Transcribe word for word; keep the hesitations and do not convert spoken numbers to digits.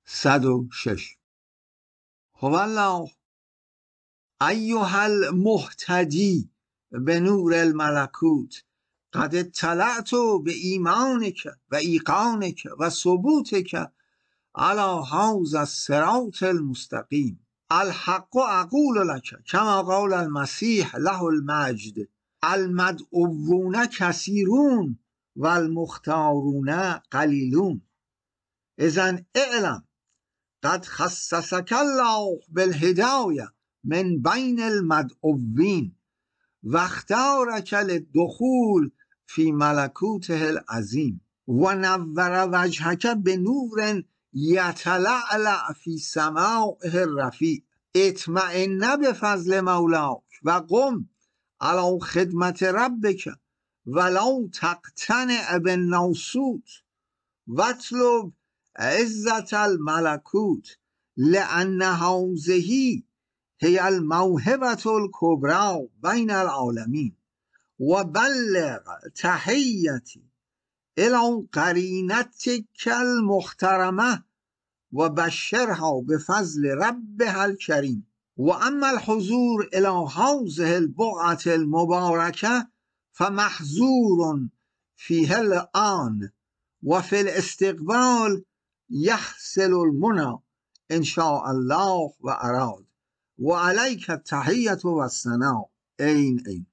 صد و شش. هو الله ایها المهتدی به نور الملکوت قد اطلعت به ایمانک و ایقانک و ثبوتک علی هذا الصراط المستقیم. الحق اقول لك کما قال المسیح له المجد المدعوون کثیرون و المختارون قلیلون. اذن اعلم قد خصصك الله بالهدایه من بین المدعوین و اختارک للدخول فی ملکوته العظیم و نور وجهک بنور یتلألأ فی سمائه الرفیع. اطمئن بفضل مولاک و قم علی خدمت ربک ولو تقتنع بالناسوت واطلب عزت الملکوت لأن هذه هی الموهبة الکبری بین العالمین و بلغ تحیتی الی قرینتک المحترمه و بشرها بفضل ربها الکریم. و اما الحضور الی هذه البقعة المبارکه فمحظور فیه الآن و فی الاستقبال یحصل المنى ان شاء الله و اراد و علیک التحیة و الثناء. این این